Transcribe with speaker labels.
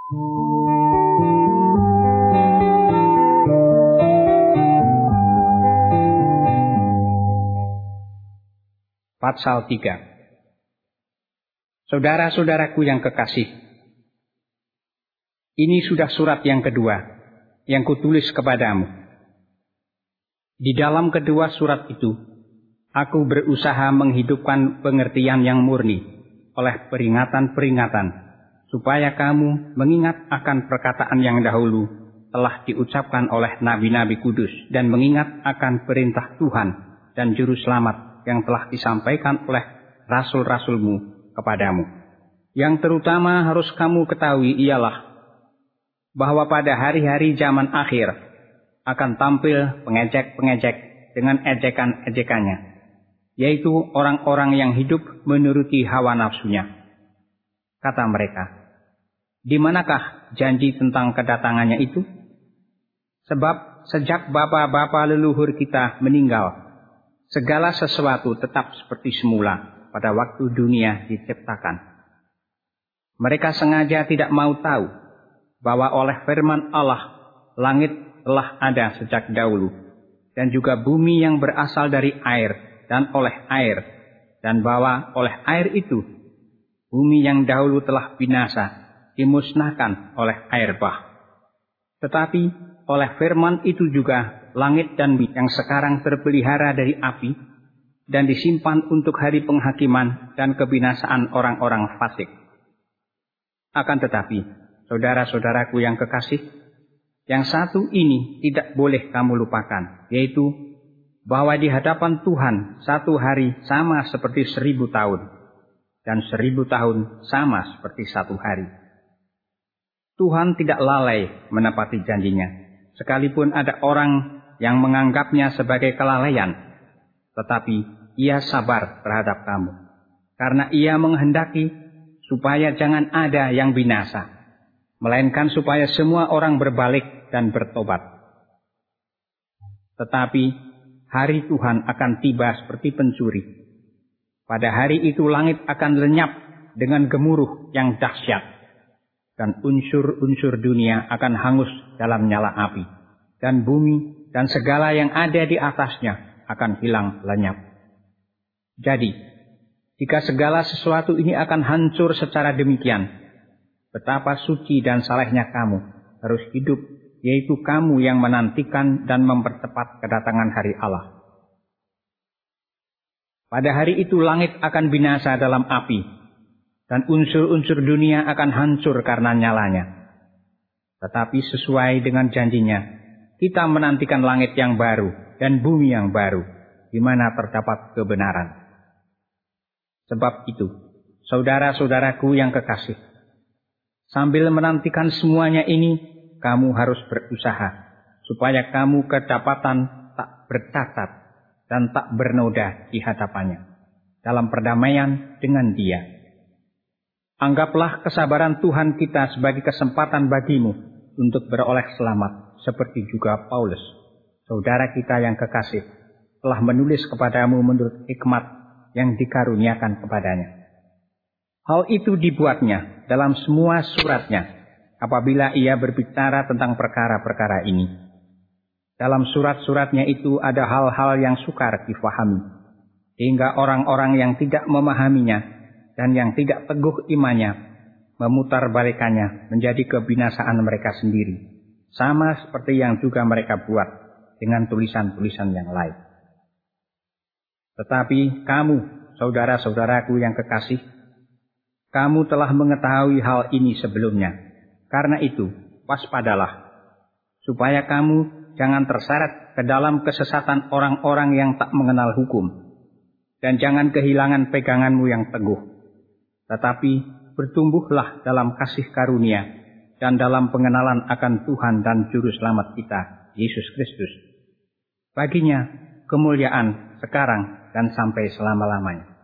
Speaker 1: Pasal 3. Saudara-saudaraku yang kekasih, ini sudah surat yang kedua yang kutulis kepadamu. Di dalam kedua surat itu, aku berusaha menghidupkan pengertian yang murni oleh peringatan-peringatan, supaya kamu mengingat akan perkataan yang dahulu telah diucapkan oleh nabi-nabi kudus, dan mengingat akan perintah Tuhan dan juru selamat yang telah disampaikan oleh rasul-rasulmu kepadamu. Yang terutama harus kamu ketahui ialah bahwa pada hari-hari zaman akhir akan tampil pengejek-pengejek dengan ejekan-ejekannya, yaitu orang-orang yang hidup menuruti hawa nafsunya. Kata mereka, di manakah janji tentang kedatangannya itu? Sebab sejak bapa-bapa leluhur kita meninggal, segala sesuatu tetap seperti semula pada waktu dunia diciptakan. Mereka sengaja tidak mau tahu bahwa oleh firman Allah, langit telah ada sejak dahulu, dan juga bumi yang berasal dari air dan oleh air, dan bahwa oleh air itu, bumi yang dahulu telah binasa, dimusnahkan oleh air bah. Tetapi oleh firman itu juga langit dan bumi yang sekarang terpelihara dari api dan disimpan untuk hari penghakiman dan kebinasaan orang-orang fasik. Akan tetapi, saudara-saudaraku yang kekasih, yang satu ini tidak boleh kamu lupakan, yaitu bahwa di hadapan Tuhan satu hari sama seperti 1000 tahun, dan 1000 tahun sama seperti satu hari. Tuhan tidak lalai menepati janjinya, sekalipun ada orang yang menganggapnya sebagai kelalaian, tetapi ia sabar terhadap kamu, karena ia menghendaki supaya jangan ada yang binasa, melainkan supaya semua orang berbalik dan bertobat. Tetapi hari Tuhan akan tiba seperti pencuri. Pada hari itu langit akan lenyap dengan gemuruh yang dahsyat, dan unsur-unsur dunia akan hangus dalam nyala api, dan bumi dan segala yang ada di atasnya akan hilang lenyap. Jadi, jika segala sesuatu ini akan hancur secara demikian, betapa suci dan salehnya kamu harus hidup, yaitu kamu yang menantikan dan mempercepat kedatangan hari Allah. Pada hari itu langit akan binasa dalam api, dan unsur-unsur dunia akan hancur karena nyalanya. Tetapi sesuai dengan janjinya, kita menantikan langit yang baru dan bumi yang baru, di mana terdapat kebenaran. Sebab itu, saudara-saudaraku yang kekasih, sambil menantikan semuanya ini, kamu harus berusaha, supaya kamu kedapatan tak bercacat dan tak bernoda di hadapannya, dalam perdamaian dengan Dia. Anggaplah kesabaran Tuhan kita sebagai kesempatan bagimu untuk beroleh selamat, seperti juga Paulus, saudara kita yang kekasih, telah menulis kepadamu menurut hikmat yang dikaruniakan kepadanya. Hal itu dibuatnya dalam semua suratnya, apabila ia berbicara tentang perkara-perkara ini. Dalam surat-suratnya itu ada hal-hal yang sukar difahami, hingga orang-orang yang tidak memahaminya dan yang tidak teguh imannya memutarbalikannya menjadi kebinasaan mereka sendiri, sama seperti yang juga mereka buat dengan tulisan-tulisan yang lain. Tetapi kamu, saudara-saudaraku yang kekasih, kamu telah mengetahui hal ini sebelumnya. Karena itu, waspadalah, supaya kamu jangan terseret ke dalam kesesatan orang-orang yang tak mengenal hukum, dan jangan kehilangan peganganmu yang teguh. Tetapi bertumbuhlah dalam kasih karunia dan dalam pengenalan akan Tuhan dan Juru Selamat kita, Yesus Kristus. Baginya kemuliaan sekarang dan sampai selama-lamanya.